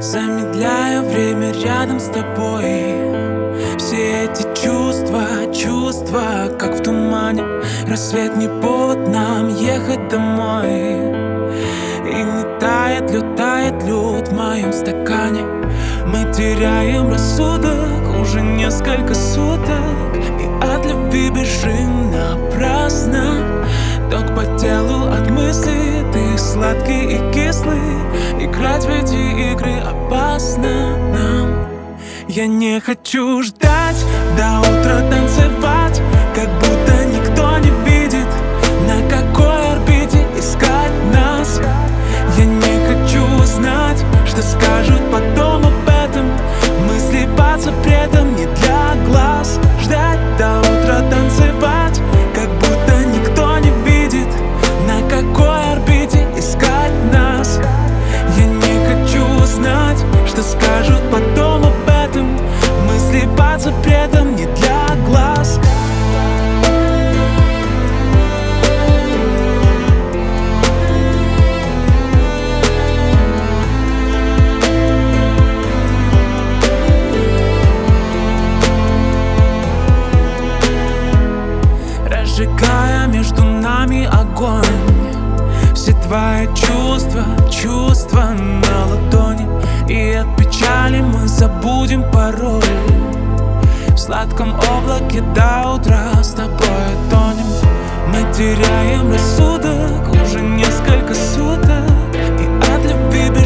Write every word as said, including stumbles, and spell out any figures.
Замедляю время рядом с тобой. Все эти чувства, чувства, как в тумане. Рассвет не повод нам ехать домой. И не тает лед, тает лед в моем стакане. Мы теряем рассудок уже несколько суток, и от любви бежим напрасно. Ток по телу от мысли, ты сладкий и кислый. Играть в эти игры опасно нам. Я не хочу ждать до утра, танцевать, как будто никто не видит, на какой орбите искать нас. Я не хочу знать, что скажут потом об этом. Мысли под запретом не для глаз. Ждать до утра, танцевать, как будто никто не видит, на какой орбите искать нас. Я не хочу знать, что скажут потом об этом. Мысли под запретом не для глаз. Разжигая между нами огонь. Все твои чувства, чувства на ладони. И от печали мы забудем пароль. В сладком облаке до утра с тобой тонем. Мы теряем рассудок уже несколько суток, и от любви